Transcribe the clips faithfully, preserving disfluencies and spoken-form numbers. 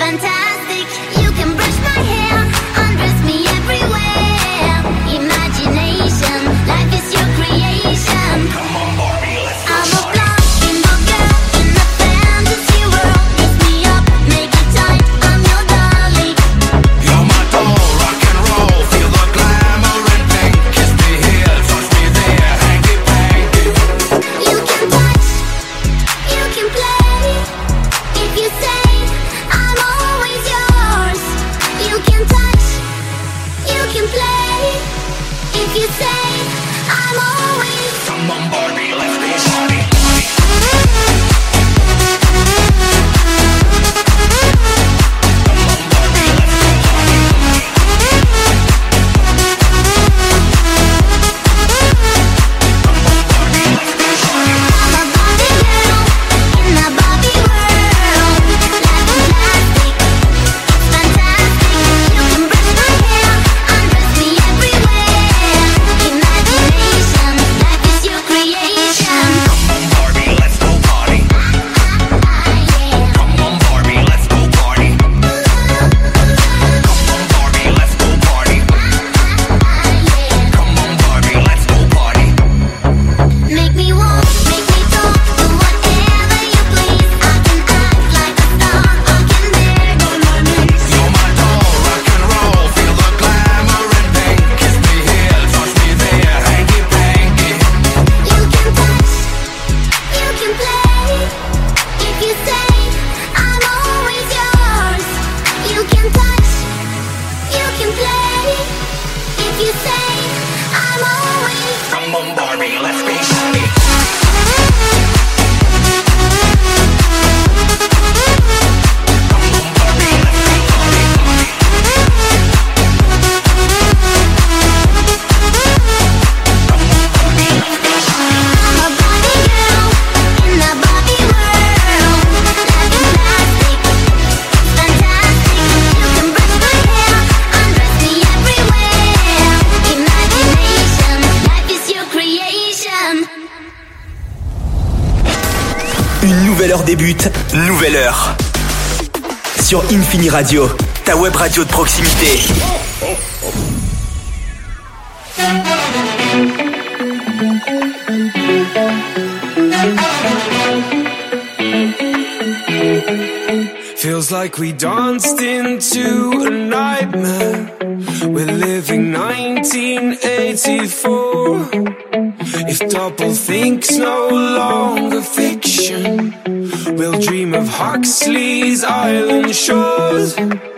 fantastic. You can brush my hair, undress me everywhere. Imagination, life is your creation. Come on, Barbie, let's go. I'm a blonde bimbo girl in a fantasy world. Dress me up, make it tight, I'm your darling. You're my doll, rock and roll, feel the glamour and pink. Kiss me here, touch me there, hanky panky. You can touch, you can play. If you say I'm always yours. You can touch, you can play. If you say I'm always. Come on, Barbie, let's go party. I'm a Barbie girl in a Barbie world. Life is plastic, it's fantastic. You can brush my hair, undress me everywhere. Imagination, life is your creation. Come on, Barbie, let's go party. Yeah. Come on, Barbie, let's go party. Come on, Barbie, let's go party. Come on, Barbie, let's go party. Make me walk, make me talk, do whatever you please. I can act like a star, I can beg on my knees. You're my doll, rock and roll, feel the glamour and pink. Kiss me here, touch me there, hanky panky. You can touch, you can play. If you say I'm always yours. You can touch, you can play. If you say I'm always. Come on, Barbie, let's go party. Come on, Barbie, let's go party. I'm a Barbie girl in a Barbie world. Life is plastic, it's fantastic. You can brush my hair, undress me everywhere. Imagination, life is your creation. Une nouvelle heure débute, nouvelle heure. Sur Infini Radio, ta web radio de proximité. Feels like we danced into a nightmare. We're living nineteen eighty-four. If doublethink no longer fiction, we'll dream of Huxley's island shores.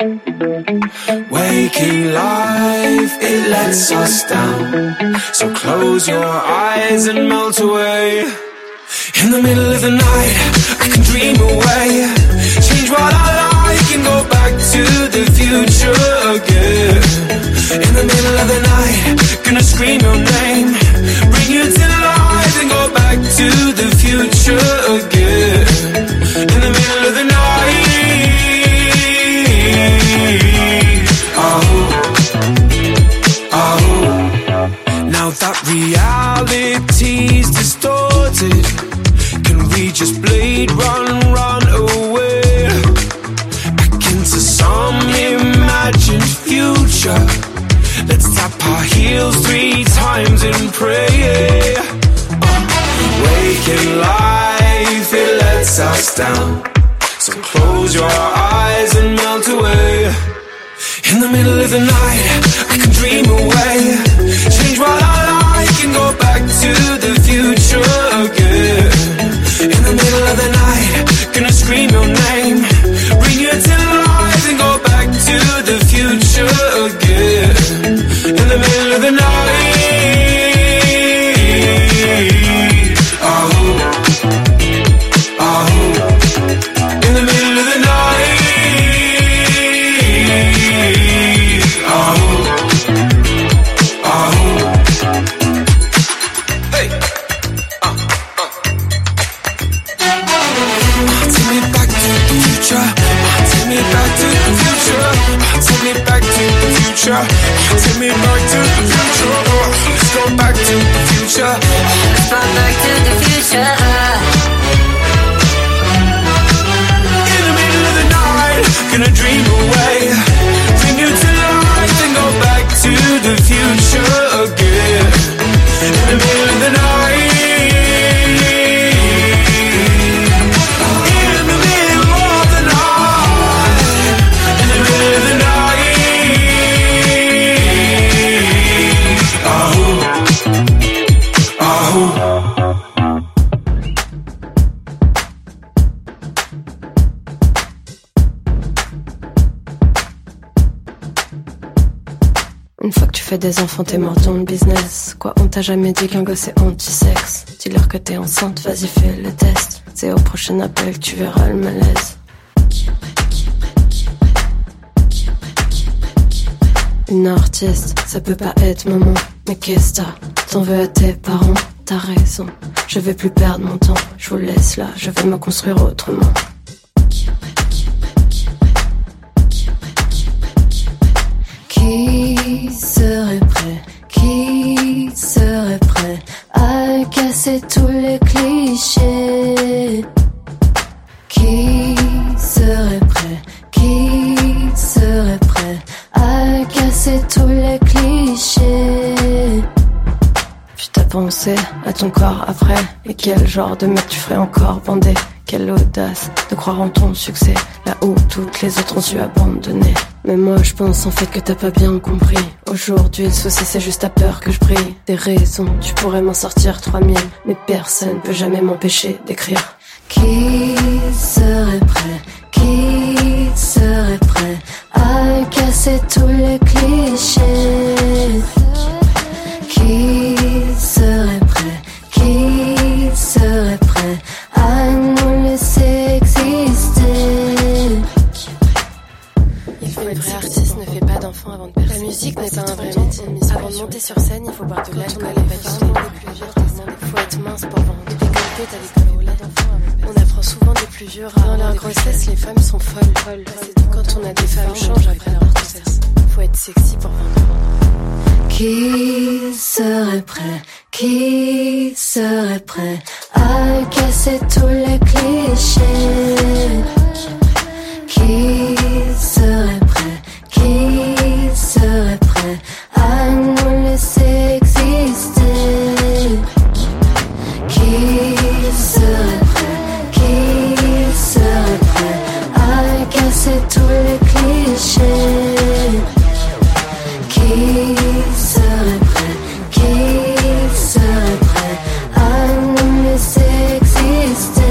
Waking life, it lets us down. So close your eyes and melt away. In the middle of the night, I can dream away. Change what I like and go back to the future again. In the middle of the night, gonna scream your name. Bring you to life and go back to the future again. In the middle of the night. Oh, oh. Now that reality's distorted, can we just bleed, run, run away? Back into some imagined future. Let's tap our heels three times and pray. Uh, waking life, it lets us down. So close your eyes and melt away. In the middle of the night, I can dream away. Change what I like and go back to the future again. In the middle of the night, gonna scream your name. Bring you to life and go back to the future again. In the middle of the night. Oh, oh. In the middle of the night. Oh, oh. Hey. Uh, uh. Take me back to the future. Take me back to the future. Take me back to the future. Take me back to the future. Let's go back to the future. Let's go back to the future. In the middle of the night, gonna dream away, bring you to life and go back to the future again. In the middle of the night, in the middle of the night, in the middle of the night. Oh, oh. Une fois que tu fais des enfants, t'es mort dans le business. Quoi, on t'a jamais dit qu'un gosse est anti-sexe? Dis-leur que t'es enceinte, vas-y fais le test. C'est au prochain appel que tu verras le malaise. Une artiste, ça peut pas être maman. Mais qu'est-ce que t'as? T'en veux à tes parents? T'as raison, je vais plus perdre mon temps. Je vous laisse là, je vais me construire autrement. Qui serait prêt, qui serait prêt à casser tous les clichés? Qui serait prêt, qui serait prêt à casser tous les clichés? Tu t'as pensé à ton corps après? Et quel genre de mec tu ferais encore bander? Quelle audace de croire en ton succès, là où toutes les autres ont su abandonner. Mais moi je pense en fait que t'as pas bien compris. Aujourd'hui le souci c'est juste ta peur que je brille. Des raisons, tu pourrais m'en sortir trois mille, mais personne peut jamais m'empêcher d'écrire. Qui serait prêt, qui serait prêt à casser tous les clichés? Qui serait prêt, qui serait prêt à nous laisser exister? Il faut être vrai artiste, ne fait pas d'enfant avant de percer. La musique n'est pas un vrai métier. Avant de monter sur scène, il faut boire de l'alcool et il faut être mince pour vendre. Décolleté, t'as des collègues d'enfants. On apprend souvent des plus vieux rares. Dans leur grossesse, les femmes sont folles. Quand on a des femmes change après leur grossesse. Faut être sexy pour vendre. Qui serait prêt, qui serait prêt à casser tous les clichés? Qui serait prêt, qui serait prêt à nous laisser exister? Qui serait prêt, qui serait prêt à casser tous les clichés? Qui serait prêt, qui serait prêt à nous laisser exister?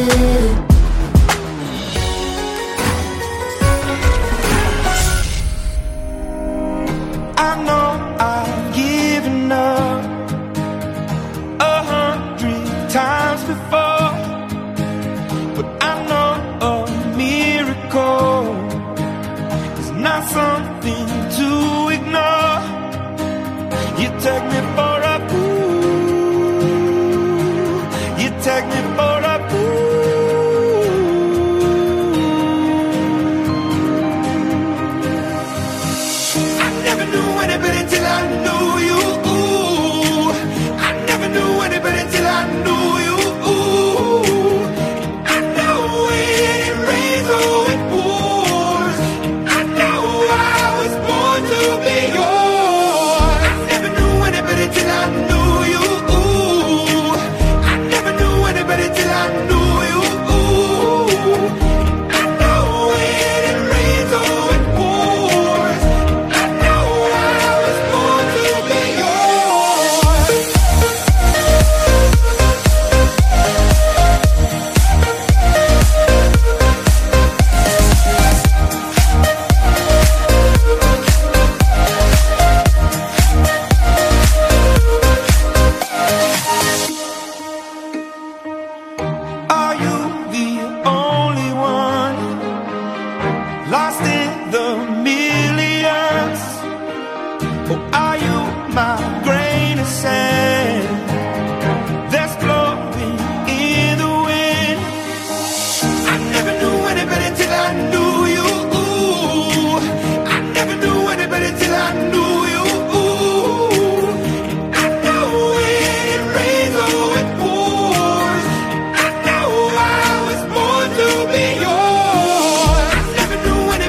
I know I've given up a hundred times before, but I know a miracle is not something to ignore. You take me for a fool, you take me for a fool. I never knew anybody till I knew you. I never knew anybody till I knew you. I know when it rains or it pours, I know I was born to be yours. I never knew anybody till I knew you. I never knew anybody till I knew you. I know when it rains or it pours, I know I was born to be yours. Are you the only one lost in the millions? Or are you my grain of sand that's blowing in the wind? I never knew anybody till I knew you. I never knew anybody till I knew you. I know when it rains or it pours, I know I was born to be yours. I never knew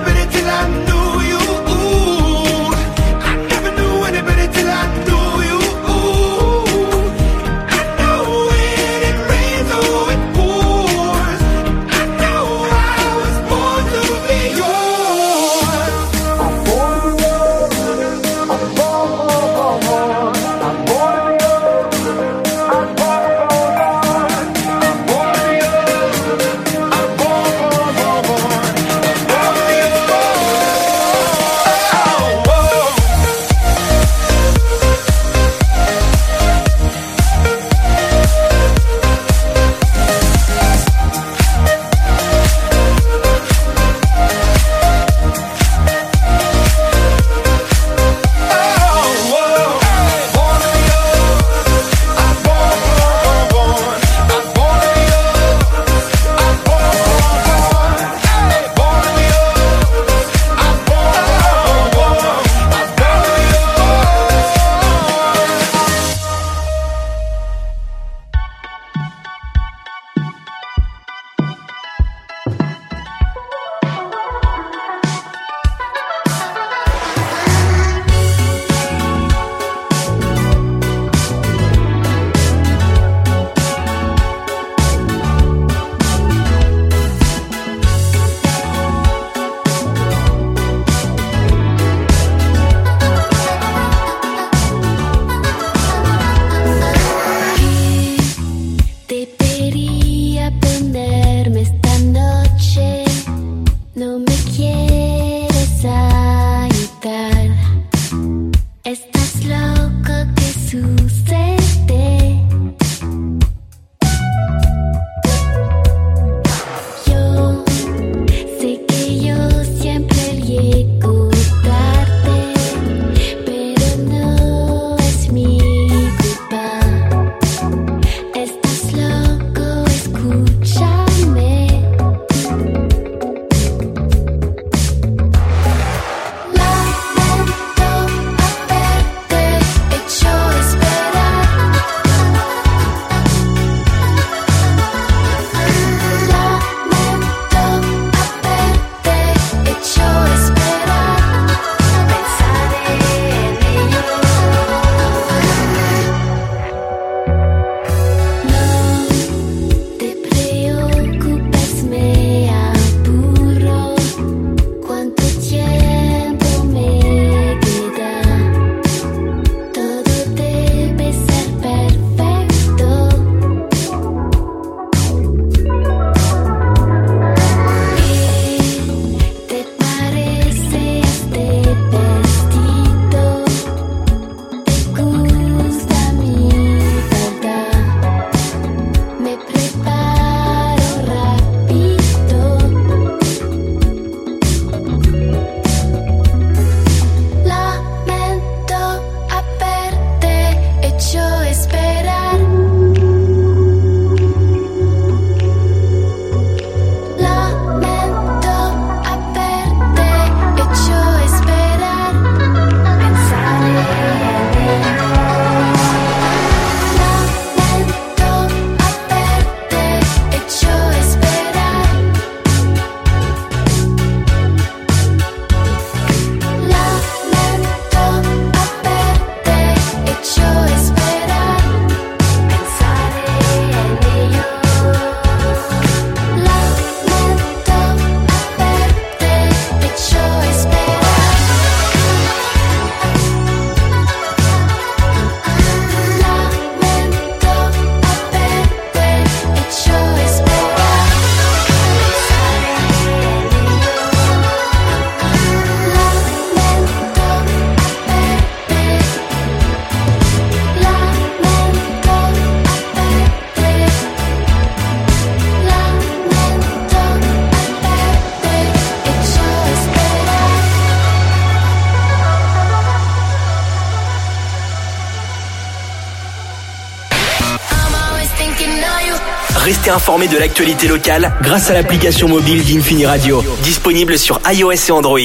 Restez informés de l'actualité locale grâce à l'application mobile d'Infini Radio. Disponible sur iOS et Android.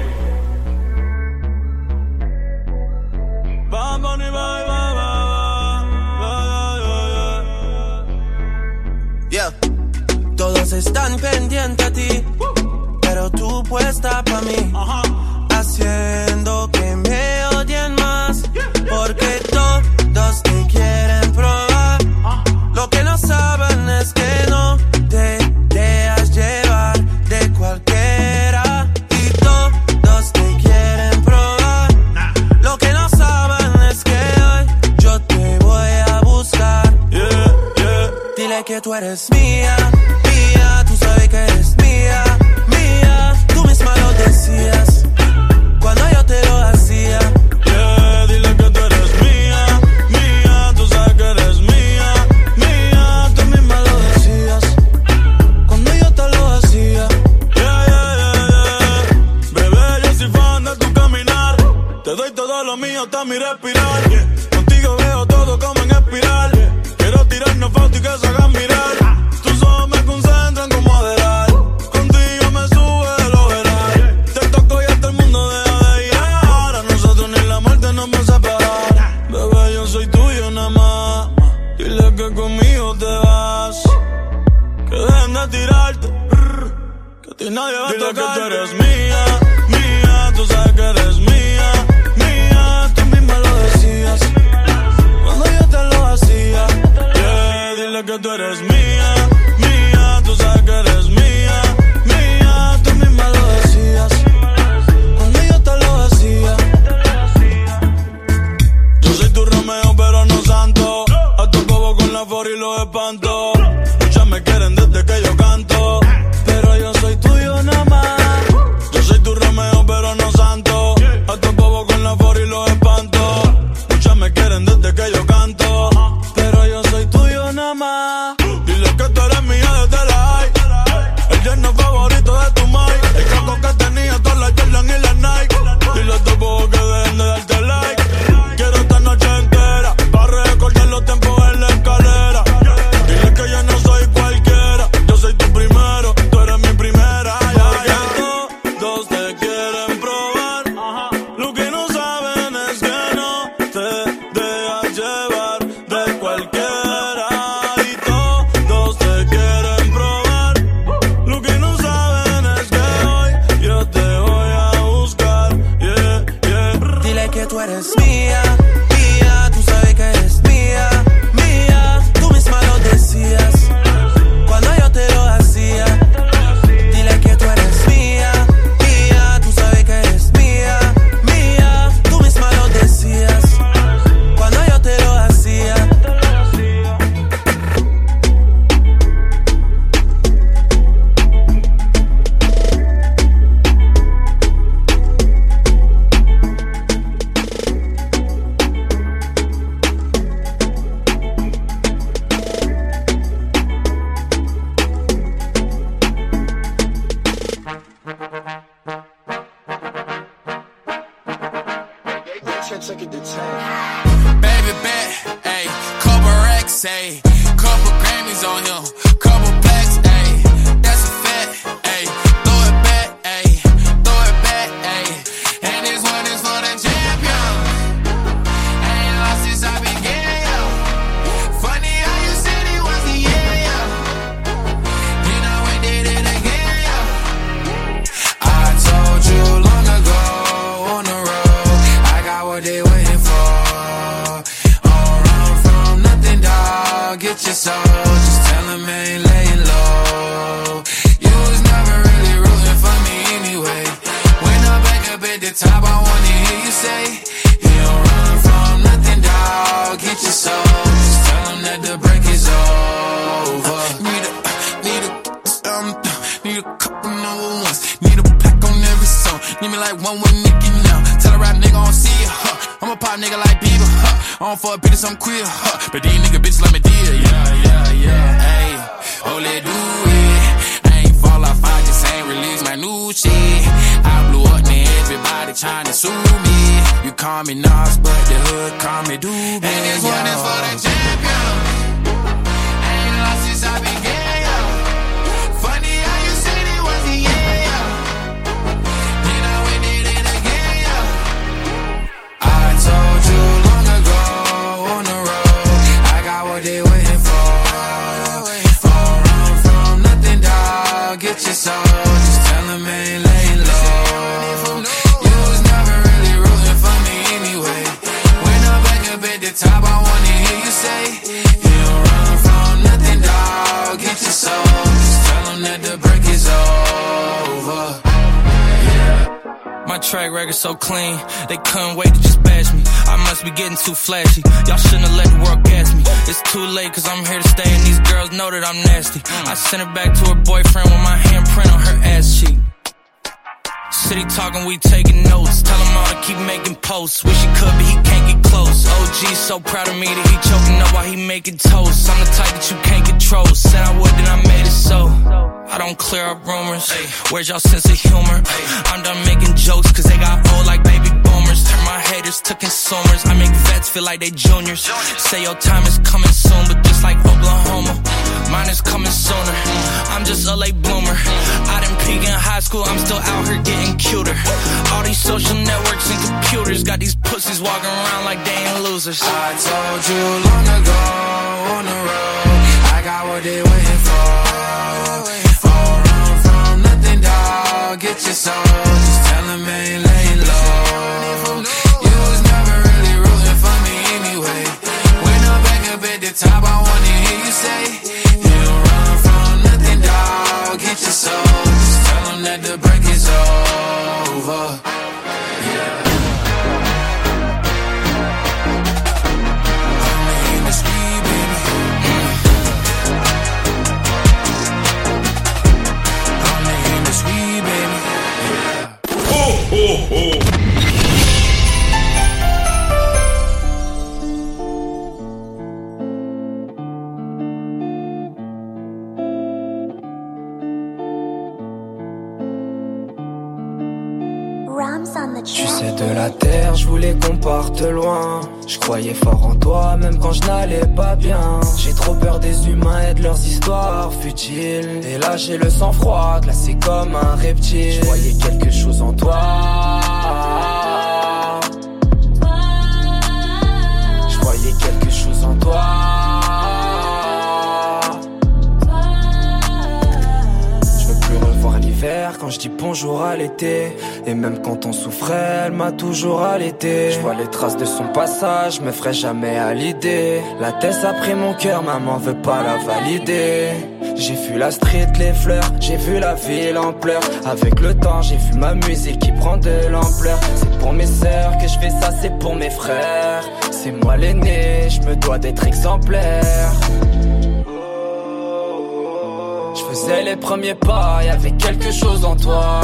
Yeah. Todos están pendientes a ti, pero tú puesta pa' mí, haciendo que me odien más, porque todos te quieren probar. Lo que no saben es que no te dejas llevar de cualquiera, y todos te quieren probar. Lo que no saben es que hoy yo te voy a buscar. Yeah, yeah. Dile que tú eres mía, mía, tú sabes que eres mía, mía, tú misma lo decías cuando yo te lo hacía. Yeah, dile que tú eres mía, mía, tú sabes que eres mía, mía, tú misma lo decías cuando yo te lo hacía. Yeah, yeah, yeah, yeah. Bebé, yo soy fan de tu caminar, te doy todo lo mío hasta mi respirar. Contigo veo todo como en espiral, quiero tirarnos fotos y que se hagan mirar. Tus ojos me concentran como adelar, contigo me sube el overall. Te toco y hasta el mundo deja de girar, a nosotros ni la muerte nos va a separar. Bebé, yo soy tuyo nada más, dile que conmigo te vas, que dejen de tirarte, que a ti nadie va a tocar. Dile que tú eres mía, mía, tú sabes que eres mía, mía, tú misma lo decías cuando yo te lo hacía. Yeah, dile que tú eres mía, mía, tú sabes que eres mía, mía, tú misma lo decías cuando yo te lo hacía. Yo soy tu Romeo pero no santo, a tu bobo con la for y los espanto. Muchas me quieren desde que yo canto, pero yo soy tuyo nada más. Yo soy tu Romeo pero no santo, a tu bobo con la for y los espanto. Muchas me quieren desde que yo canto, pero yo soy tuyo nada más. Dile que tú eres mía desde la high, el yerno favorito de tu mai, el caco que tenía todas las Jordan y las Nike. Dile a tu bobo que dejen de darte like, quiero esta noche entera para recordar los tiempos en la escalera. Dile que yo no soy cualquiera, yo soy tu primero, tú eres mi primera. Yeah, yeah. Todos te quieren probar, lo que no saben es que no te dejas llevar de cualquiera, y todos te quieren probar. Lo que no saben es que hoy yo te voy a buscar. Yeah, yeah. Dile que tú eres mía, mía, tú sabes que eres mía, mía, tú misma lo decías cuando yo te lo hacía. Dile que tú eres mía, mía, tú sabes que eres mía, mía, tú misma lo decías cuando yo te lo hacía. Baby bet, ayy, couple racks, ayy, couple Grammys on him, couple plaques, ayy, that's a fact, ayy, throw it back, ayy, throw it back, ayy, and this one is for the champion. Ain't lost since I began, yo. Funny how you said it was the year, yo. Then I went did it again, yo. I told you long ago on the road, I got what they waiting for. Get your soul, just tell him I ain't laying low. You was never really rooting for me anyway. When I'm back up at the top, I wanna hear you say, you don't run from nothing, dawg. Get your soul, just tell him that the break is over. Need a, need a, um, need a couple number ones. Need a pack on every song. Need me like one with Nicki now. Tell a rap nigga I don't see it, huh. I'm a pop nigga like Bieber, huh. I don't fuck bitches, I'm queer, huh. But these nigga bitches let me deal, yeah, yeah, yeah, ayy. Oh, let do it. I ain't fall off, I just ain't release my new shit. I blew up, man, everybody tryna sue me. You call me Nas, but the hood call me Doobie. And this one is for the champion. Ain't lost since I began. track record so clean, they couldn't wait to just bash me. I must be getting too flashy. Y'all shouldn't have let the world gas me. It's too late cause I'm here to stay and these girls know that I'm nasty. I sent her back to her boyfriend with my handprint on her ass cheek. City talking, we taking notes. Tell him all to keep making posts. Wish he could, but he can't get close. O G's so proud of me that he choking up while he making toast. I'm the type that you can't control. Said I would, then I made it so. I don't clear up rumors. Where's y'all sense of humor? I'm done making jokes cause they got old like baby boomers. Turn my haters to consumers. I make vets feel like they juniors. Say your time is coming soon, but just like Oklahoma, mine is coming sooner. I'm just a late bloomer. I didn't peak in high school, I'm still out here getting cuter. All these social networks and computers got these pussies walking around like they ain't losers. I told you long ago on the road, I got what they waiting for. All run from nothing, dog. Get your soul, just tell them ain't laying low. You was never really rooting for me anyway. When I'm back up at the top, I wanna hear you say, you don't run from nothing, dog. Get your soul, just tell them that the break is over. Yeah. Oh, oh. Tu sais de la terre, je voulais qu'on parte loin. Je croyais fort en toi, même quand je n'allais pas bien. J'ai trop peur des humains et de leurs histoires futiles. Et là j'ai le sang froid, glacé comme un reptile. Je voyais quelque chose en toi. Je voyais quelque chose en toi. Quand je dis bonjour à l'été, et même quand on souffrait, elle m'a toujours allaité. Je vois les traces de son passage, me ferai jamais à l'idée. La tête a pris mon cœur, maman veut pas la valider. J'ai vu la street, les fleurs, j'ai vu la ville en pleurs. Avec le temps, j'ai vu ma musique qui prend de l'ampleur. C'est pour mes sœurs que je fais ça, c'est pour mes frères. C'est moi l'aîné, je me dois d'être exemplaire. Je faisais les premiers pas, y'avait quelque chose en toi.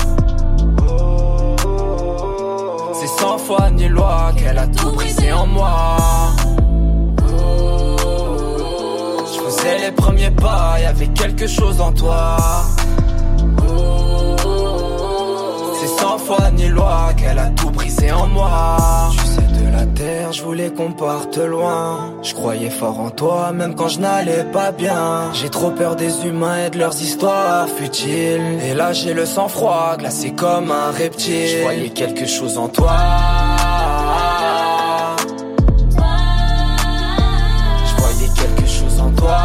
C'est sans foi ni loi qu'elle a tout brisé en moi. Je faisais les premiers pas, y'avait quelque chose en toi. C'est sans foi ni loi qu'elle a tout brisé en moi. Tu sais de la terre, je voulais qu'on parte loin. Je croyais fort en toi, même quand je n'allais pas bien. J'ai trop peur des humains et de leurs histoires futiles. Et là j'ai le sang froid, glacé comme un reptile. Je voyais quelque chose en toi. Je voyais quelque chose en toi.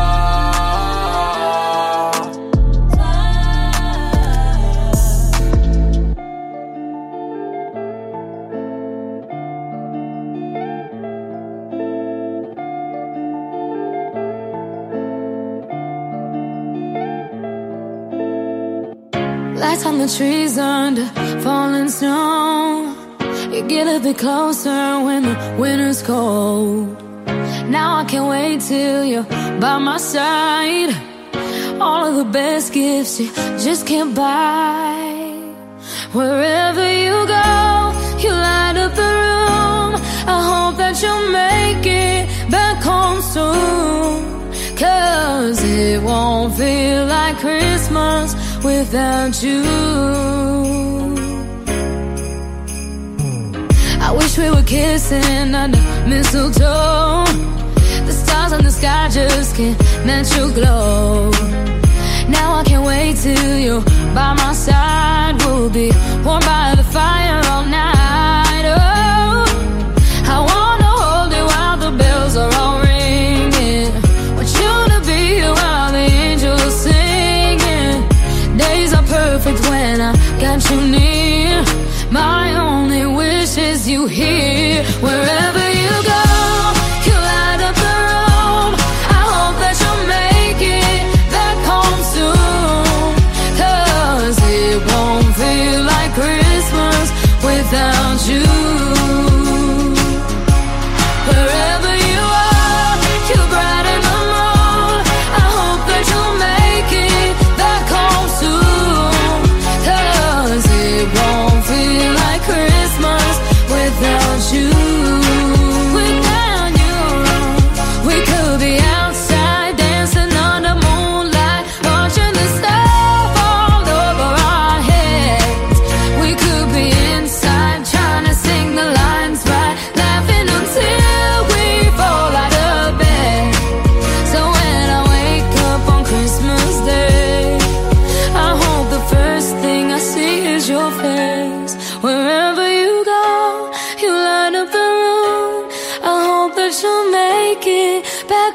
Lights on the trees under falling snow. You get a bit closer when the winter's cold. Now I can't wait till you're by my side. All of the best gifts you just can't buy. Wherever you go, you light up the room. I hope that you'll make it back home soon. Cause it won't feel like Christmas without you. I wish we were kissing under mistletoe. The stars in the sky just can't match your glow. Now I can't wait till you're by my side. We'll be warm by the fire all night. Oh, I wanna hold you while the bells are all ringing. Want you to be here while the angels singing. Days are perfect when I got you near. My only wish is you here. Wherever you go, you light up the room. I hope that you'll make it back home soon. Cause it won't feel like Christmas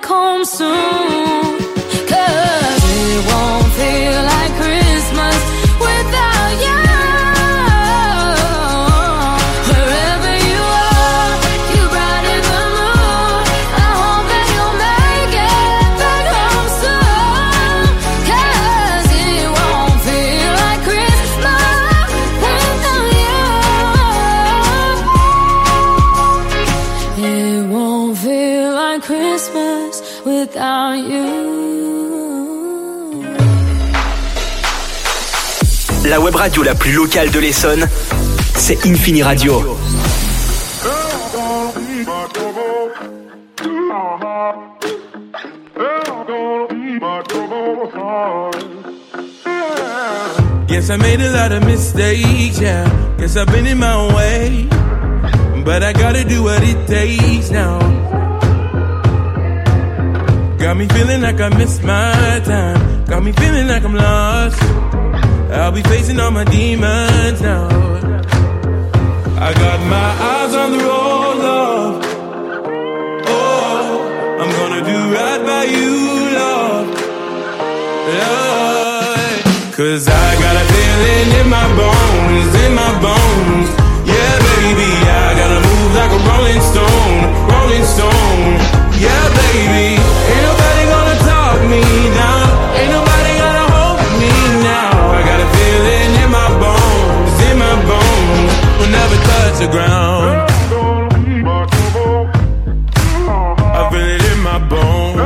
back home soon. Cause it won't feel like Christmas without you. Wherever you are, you brighten the mood. I hope that you'll make it back home soon. Cause it won't feel like Christmas without you. It won't feel like Christmas without you. La web radio la plus locale de l'Essonne, c'est Infini Radio. Yes, I made a lot of mistakes, yeah. Guess I've been in my own way, but I gotta do what it takes now. Got me feeling like I missed my time. Got me feeling like I'm lost. I'll be facing all my demons now. I got my eyes on the road, love. Oh, I'm gonna do right by you, love. Love. Cause I got a feeling in my bones, in my bones. Yeah, baby, I gotta move like a rolling stone, rolling stone. Yeah, baby, ain't nobody gonna talk me down. Ain't nobody gonna hold me now. I got a feeling in my bones, in my bones. We'll never touch the ground. I feel it in my bones.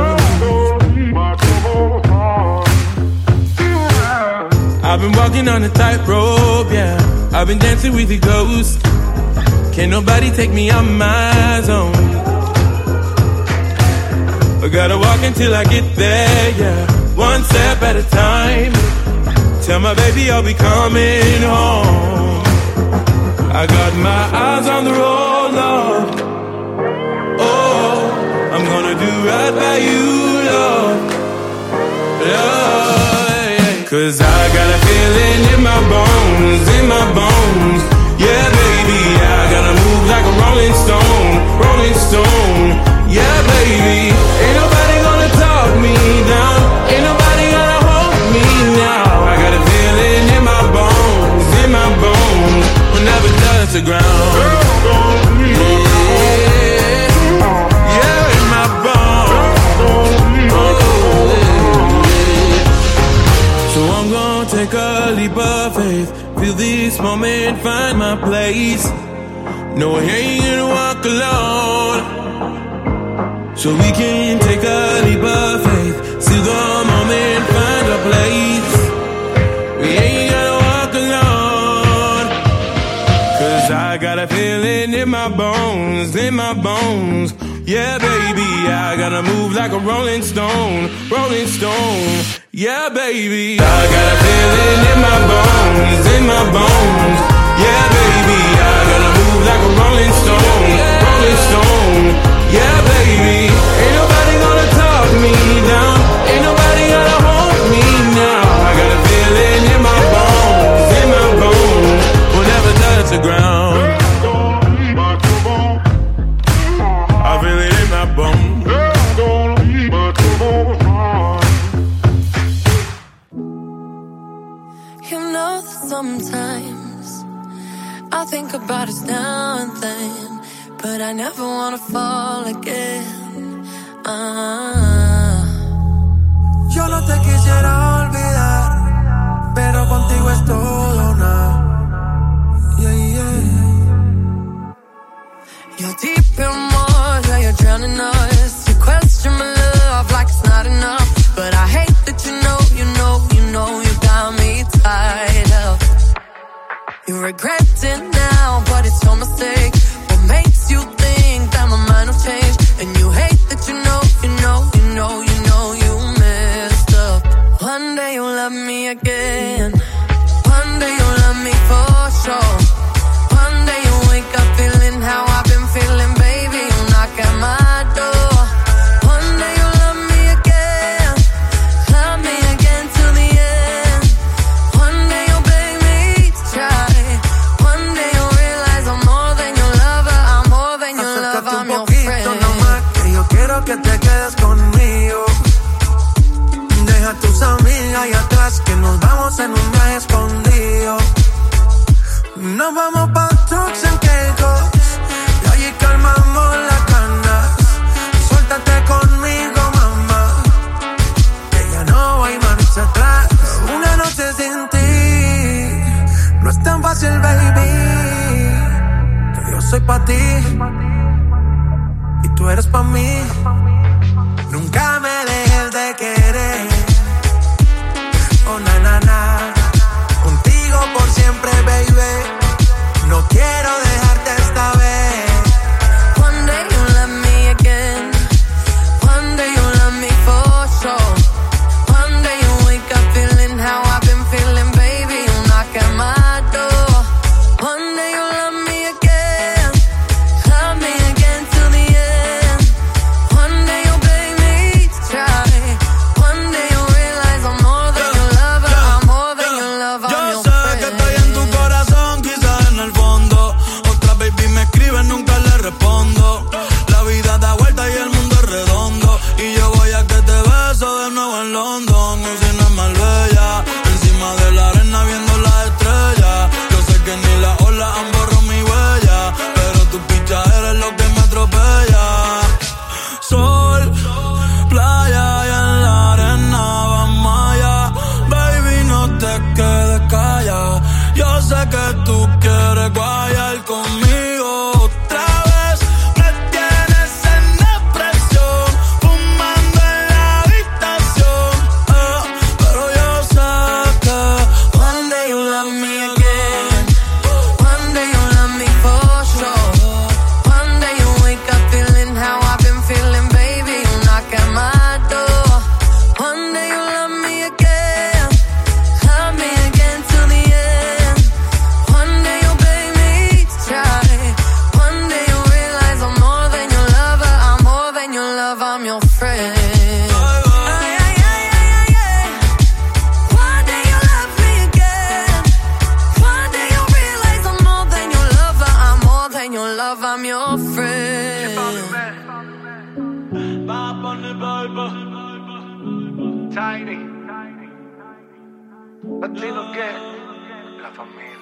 I've been walking on a tightrope, yeah. I've been dancing with the ghost. Can't nobody take me out my zone. I gotta walk until I get there, yeah. One step at a time. Tell my baby I'll be coming home. I got my eyes on the road, love. Oh, I'm gonna do right by you, love. Love, yeah. Cause I got a feeling in my bones, in my bones. Yeah, baby, I gotta move like a rolling stone, rolling stone. Yeah, baby, ain't nobody gonna talk me down. Ain't nobody gonna hold me now. I got a feeling in my bones, in my bones. We'll never touch the ground. Yeah, yeah, in my bones. Oh, yeah. So I'm gonna take a leap of faith. Feel this moment, find my place. No, I ain't gonna walk alone. So we can take a leap of faith. See the moment, find a place. We ain't gotta walk alone. Cause I got a feeling in my bones, in my bones. Yeah, baby, I gotta move like a rolling stone, rolling stone. Yeah, baby, I got a feeling in my bones, in my bones. Yeah, baby, I gotta move like a rolling stone, rolling stone. Yeah, baby, ain't nobody gonna talk me down. Ain't nobody gonna hold me now. I got a feeling in my bones, in my bones. We'll never touch the ground. I feel it in my bones. You know that sometimes I think about us now and then, but I never wanna fall again. Ah. Yo no te quisiera olvidar, pero contigo es todo nada. Yeah, yeah. You're deep in more, yeah, you're drowning us. You question my love like it's not enough, but I hate that you know, you know, you know you got me tied up. You regret it now, but it's your mistake. What makes you think that my mind will change? And you hate that you know, you know, you know, you know you messed up. One day you'll love me again. One day you'll love me for sure. One day you'll wake up feeling how I've been feeling, baby. You'll knock at my door. One day you'll love me again. Love me again till the end. One day you'll beg me to try. One day you'll realize I'm more than your lover. I'm more than your lover. I'm your friend. Acércate un poquito nomás, que yo quiero que te quedes conmigo. Nos vamos pa' Turks and Caicos y allí calmamos las canas. Suéltate conmigo, mamá, que ya no hay marcha atrás. Una noche sin ti no es tan fácil, baby, que yo soy pa' ti y tú eres pa' mí. Nunca me dejes de querer, oh na na na. Contigo por siempre, baby, no quiero dejarte esta vez. One day you love me again, one day you love me for sure. One day you wake up feeling how I've been feeling, baby, you knock at my door. One day you love me again, love me again till the end. One day you'll beg me to try, one day you'll realize I'm more than your lover, I'm more than your lover, I'm your Yo sé que estoy en tu corazón, quizás en el fondo. Otra baby me escribe, nunca le respondo. La vida da vuelta y el mundo es redondo, y yo voy a que te beso de nuevo en London. Usina Marbella, encima de la arena viendo las estrellas. Yo sé que ni las olas han borrado mi huella, pero tu picha eres lo que me atropella. Sol, playa y en la arena vamos allá. Baby, no te quedes callada, yo sé que tú quieres guayar conmigo otra vez. Me tienes en depresión, fumando en la habitación, eh, pero yo sé que one day you love me again, one day you love me for sure. One day you wake up feeling how I've been feeling, baby, you knock at my door. One day you love me again, love me again till the end. One day you'll beg me to try, one day you'll realize I'm more than your lover, I'm more than your love, I'm your friend. Ay, ay, ay, ay, ay, ay. One day you love me again, one day you'll realize I'm more than your lover, I'm more than your love, I'm your friend. Tiny. Latino que la familia.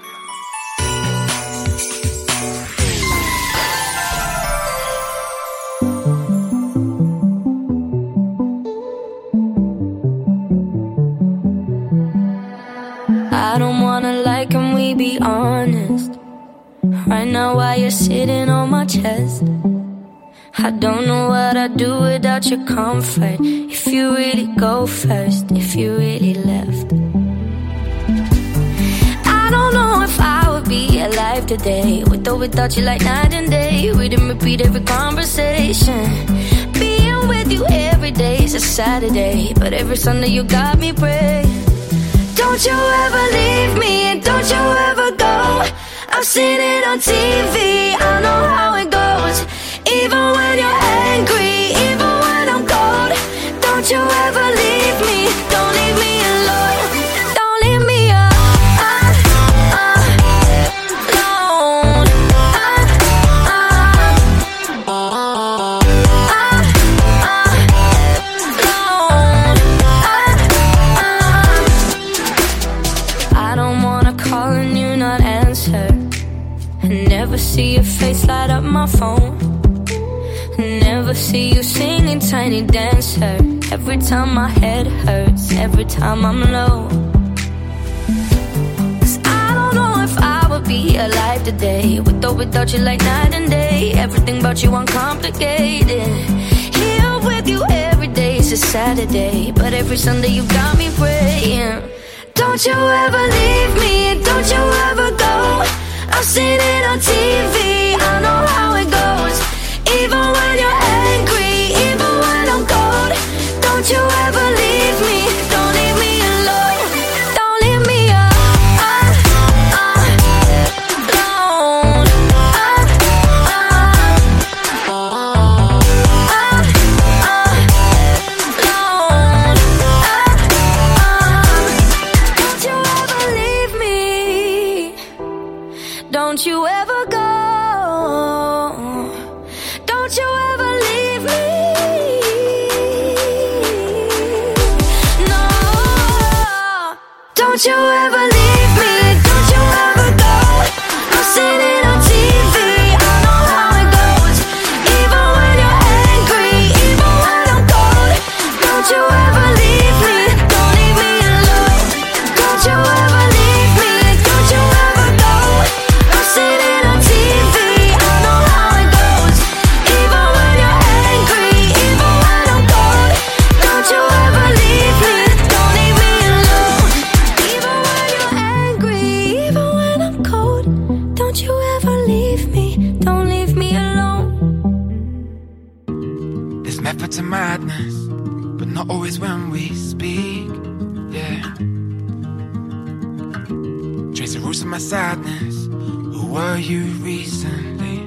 I don't wanna lie, can we be honest? Right now while you're sitting on my chest, I don't know what I'd do without your comfort. If you really go first, if you really left, I don't know if I would be alive today, with or without you, like night and day. Read and repeat every conversation, being with you every day is a Saturday, but every Sunday you got me praying. Don't you ever leave me, and don't you ever go. I've seen it on T V, I know how it goes. Even when you're angry, even when I'm cold, don't you ever leave me, don't leave me alone, don't leave me alone. I don't wanna call and you not answer, never see your face light up my phone, never see you singing Tiny Dancer. Every time my head hurts, every time I'm low. Cause I don't know if I would be alive today, with or without you, like night and day. Everything about you uncomplicated, here with you every day is a Saturday, but every Sunday you got me praying. Don't you ever leave me, don't you ever go. I've seen it on T V, I know how it goes. Even when you're angry, even when I'm cold, don't you ever leave me, don't leave me alone, don't leave me alone. Don't you ever leave me, don't you ever go. Don't you ever leave me. No. Don't you ever leave me. Don't you ever go. madness, but not always when we speak. Yeah. Trace the roots of my sadness. Who were you recently?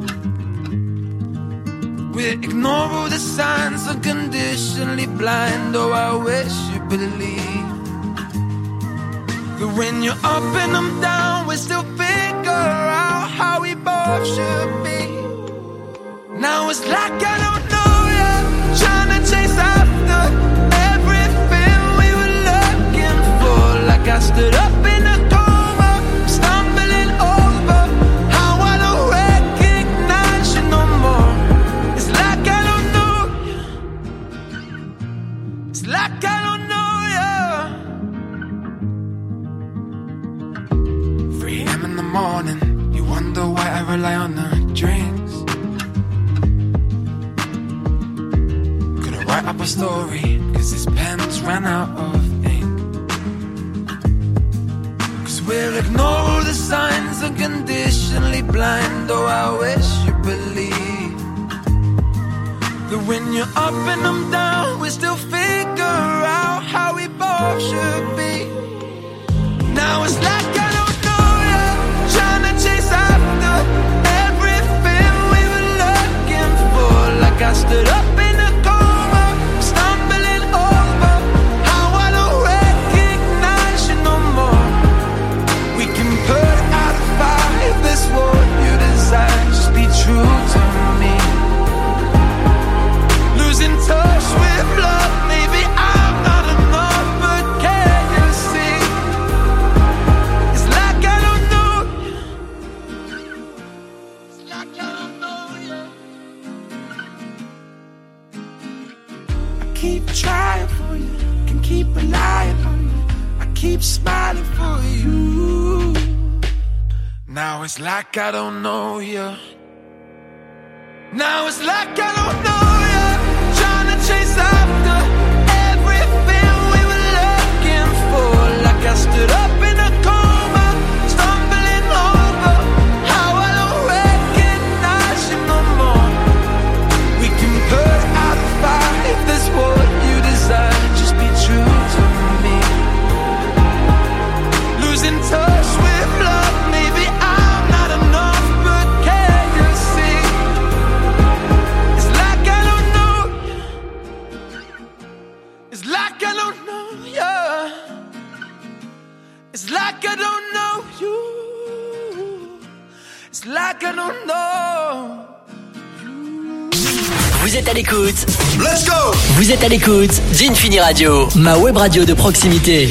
We ignore all the signs, unconditionally blind. Oh, I wish you believe that when you're up and I'm down, we still figure out how we both should be. Now it's like I don't know ya, trying to chase after everything we were looking for. Like I stood up in a coma, stumbling over how I don't recognize you no more. It's like I don't know ya, it's like I don't know ya. three a.m. in the morning, you wonder why I rely on the drinks. Couldn't write up a story, cause his pens ran out of ink. Cause we'll ignore all the signs, unconditionally blind. Oh, I wish you believe that when you're up and I'm down, we still figure out how we both should be. Now it's like I don't know ya, trying to chase after everything we were looking for. Like I stood up in a coma, stumbling over how I don't recognize you no more. We can put out a fire if that's what you desire. Just be true to me. Losing touch with love, maybe I'm not enough, but can you see? It's like I don't know you. It's like I don't know you. I keep trying for you, can keep relying on you. I keep smiling for you. Now it's like I don't know you. Now it's like I don't know ya, trying to chase after everything we were looking for. Like I stood up in a coma, stumbling over how I don't recognize you no more. We can put out a fire if that's what you desire. Just be true to me. Losing touch with love, maybe I'm not enough, but can you see? It's like I don't know ya. It's like I don't know ya. It's like I don't know you. It's like I don't know. Vous êtes à l'écoute. Let's go. Vous êtes à l'écoute d'Infini Radio, ma web radio de proximité.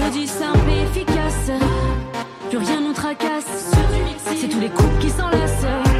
mélodie simple et efficace. Plus rien nous tracasse. C'est tous les couples qui s'enlacent.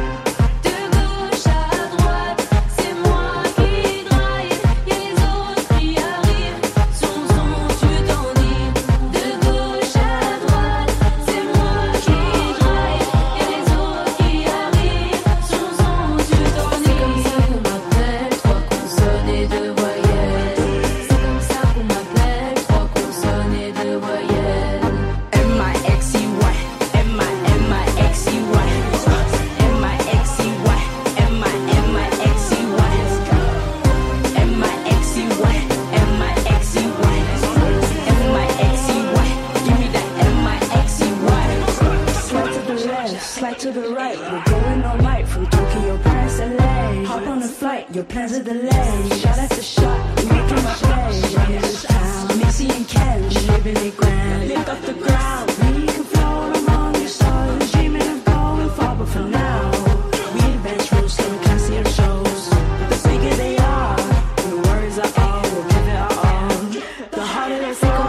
To the right, we're going all night from Tokyo, Paris, L A. Hop on a flight, your plans are delayed. Shot after shot, we making my play. Running this town, Missy and Ken, living it grand. Lift off the ground, we can float among the stars. Dreaming of going far, but for now, we adventurous, some classier shows. The bigger they are, the words are all, we'll give it our all. The harder they fall.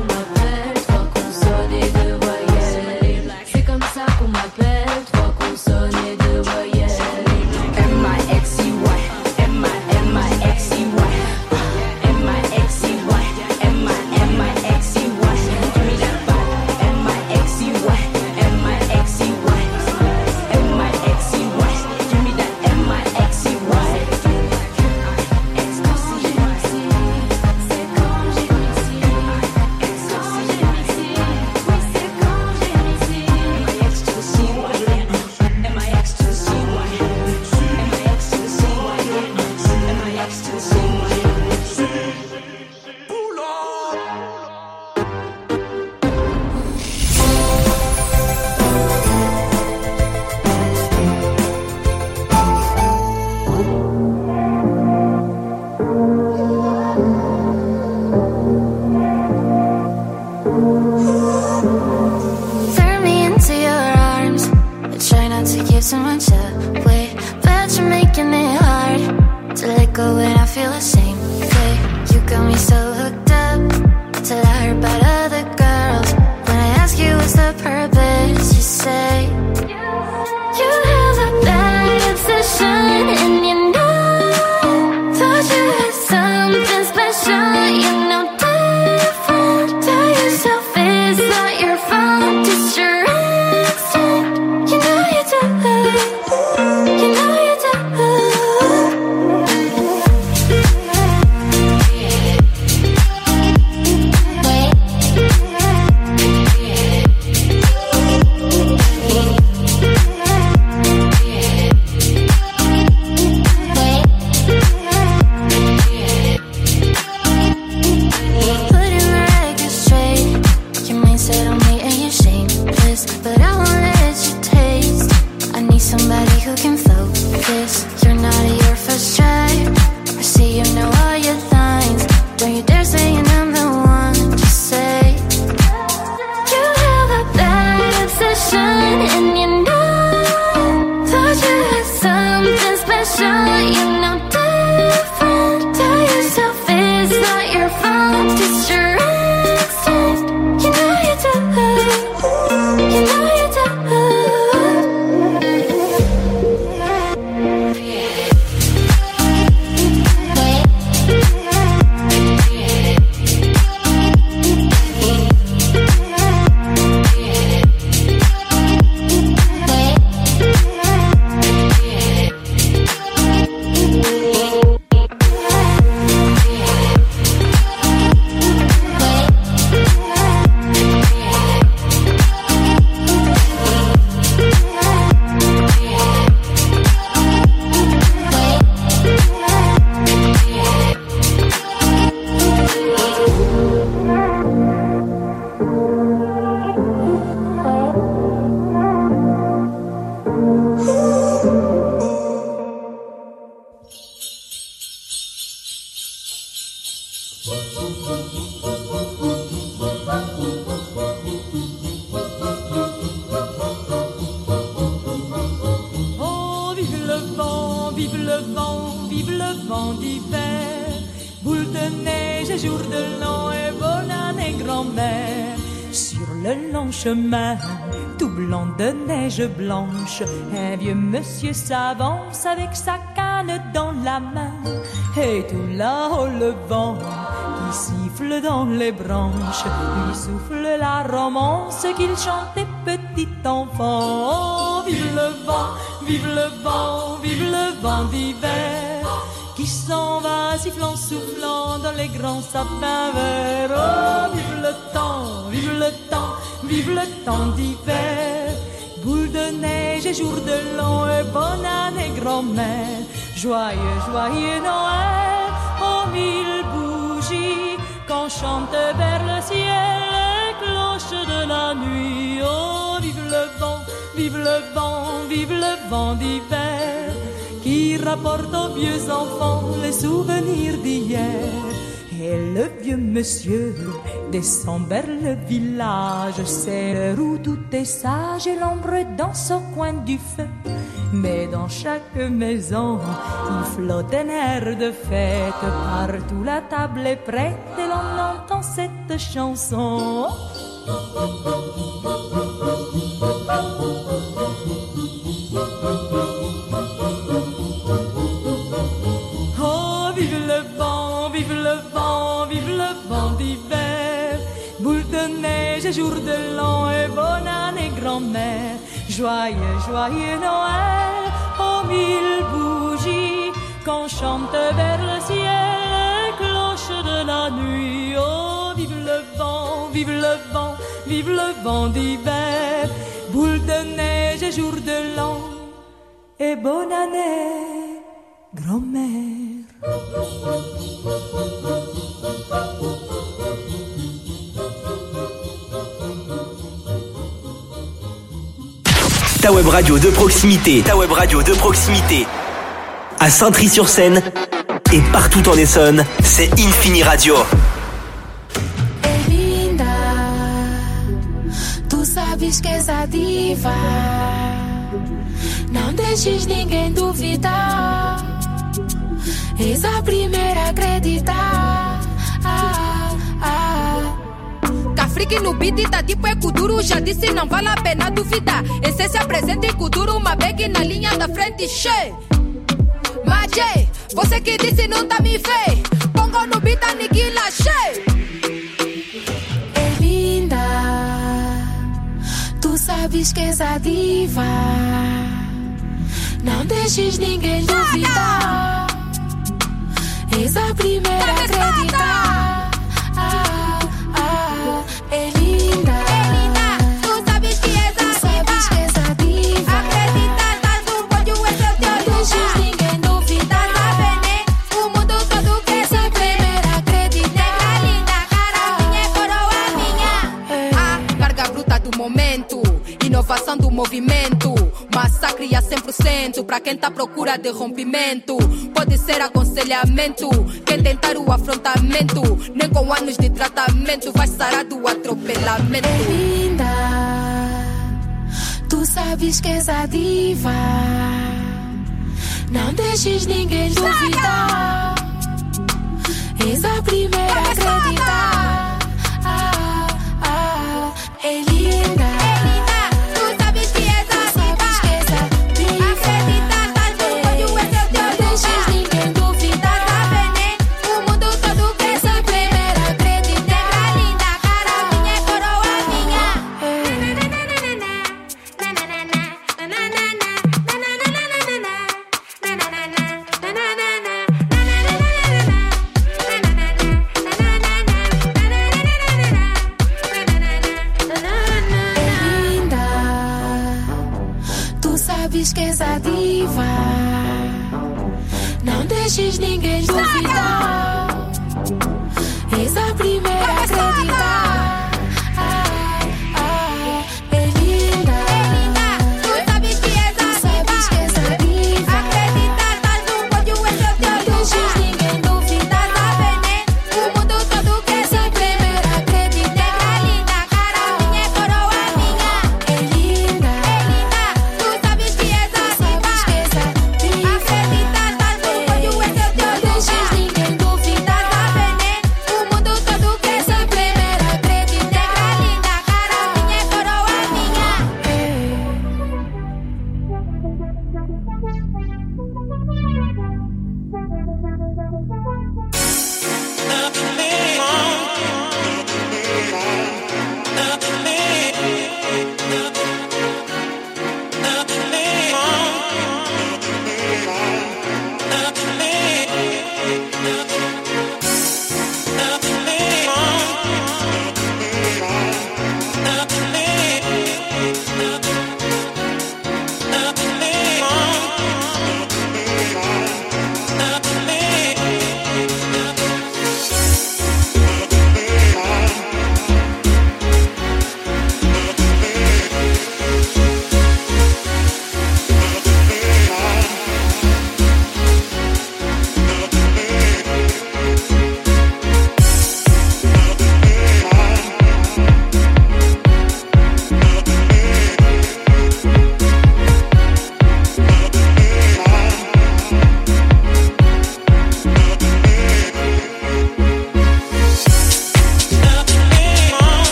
C'est comme ça qu'on m'appelle, trois consonnes et deux voyelles. M I X E Y, M I M I X E Y, M I X E Y, M I M I X E Y. Give me that vibe. M I X E Y, M I X E Y, M I X E Y. Give me that M I X E Y. Throw me into your arms. I try not to give so much away, but you're making it hard to let go when I feel the same way. You got me so hooked up till I heard about other girls. When I ask you what's the purpose, you say you have a bad obsession, and you know thought you had something special. You know different. Tell yourself it's not your fault, it's your instinct. You know you do, you know you do. le long chemin, tout blanc de neige blanche, un vieux monsieur s'avance avec sa canne dans la main. Et tout là-haut le vent qui siffle dans les branches lui souffle la romance qu'il chantait petit enfant. Oh, vive le vent, vive le vent, vive le vent d'hiver qui s'en va sifflant, soufflant dans les grands sapins verts. Oh, vive le temps, vive le temps, vive le temps d'hiver. Boule de neige et jour de l'an et bonne année grand-mère. Joyeux, joyeux Noël, aux mille bougies qu'on chante vers le ciel les cloches de la nuit. Oh, vive le vent, vive le vent, vive le vent d'hiver qui rapporte aux vieux enfants les souvenirs d'hier. Et le vieux monsieur descend vers le village, c'est l'heure où tout est sage et l'ombre dans son coin du feu. Mais dans chaque maison, il flotte un air de fête. Partout la table est prête et l'on entend cette chanson. Oh, vive le vent, vive le vent, vive le vent d'hiver. Boule de neige et jour de l'an et bonne année grand-mère. Joyeux, joyeux Noël, aux mille bougies qu'on chante vers le ciel les cloches de la nuit. Oh, vive le vent, vive le vent, vive le vent d'hiver. Boule de neige et jour de l'an et bonne année grand-mère. Ta web radio de proximité, ta web radio de proximité à Saintry-sur-Seine et partout en Essonne, c'est Infini Radio. É linda, tu sabes que és a diva, não deixes ninguém duvidar, és a primeira a acreditar. Ah, ah. Freak no beat, tá tipo é Kuduro. Já disse, não vale a pena duvidar. Essência presente em Kuduro, uma bag na linha da frente, che. Majé, você que disse não tá me vê. Pongo no beat, aniquila, che. É linda, tu sabes que és a diva, não deixes ninguém duvidar, és a primeira a acreditar. Ah, ah, é linda, é linda, tu sabes que és a sabes que és a diva, acredita, estás no pódio, esse é o teu lugar. Não deixes ninguém duvidar, tá vendo? O mundo todo quer és a primeira a acreditar. Negra linda, cara minha, coroa minha. A carga bruta do momento, inovação do movimento, massacre a cem por cento. Pra quem tá à procura de rompimento, pode ser aconselhamento. Quem tentar o afrontamento, nem com anos de tratamento vai sarar do atropelamento. É linda, tu sabes que és a diva, não deixes ninguém duvidar, és a primeira a acreditar. Ah, ah, é linda. Que és a diva, não deixes ninguém duvidar, és a primeira a acreditar. Ah, ah, é linda, é linda, tu sabes que és a sabes que és a diva, acredita, estás no pódio, esse é o teu lugar. Não deixes ninguém duvidar, tá vendo? O mundo todo quer és a primeira a acreditar. Negra linda, cara minha, coroa minha. É linda, é linda, tu sabes que és a sabes que és a diva, acredita, estás no pódio, esse é o teu não deixes lugar. ninguém duvidar, tá vendo? O mundo todo quer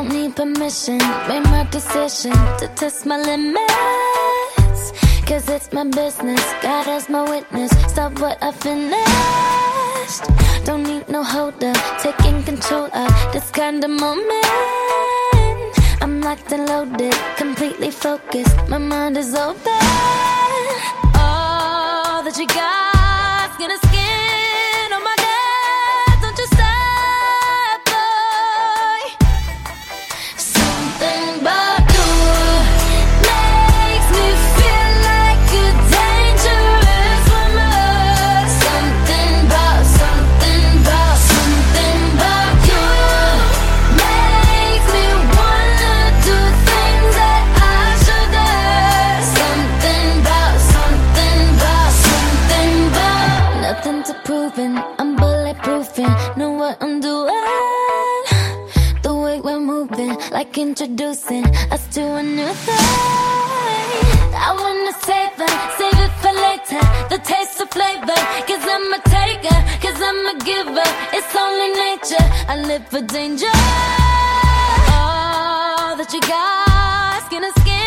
Don't need permission, made my decision to test my limits. Cause it's my business, God as my witness. Stop what I finished. Don't need no holder, taking control of this kind of moment. I'm locked and loaded, completely focused, my mind is open. All that you got's gonna skin on my gut. Don't you stop, boy. Something about you makes me feel like a dangerous woman. Something about, something about, something about you makes me wanna do things that I shouldn't. Something about, something about, something about. Nothing to proving, I'm bulletproofing. Know what I'm doing. The way we're moving, like introducing us to a new thing. I wanna save it, save it for later. The taste of flavor, cause I'm a taker, cause I'm a giver. It's only nature, I live for danger. All that you got, skin to skin.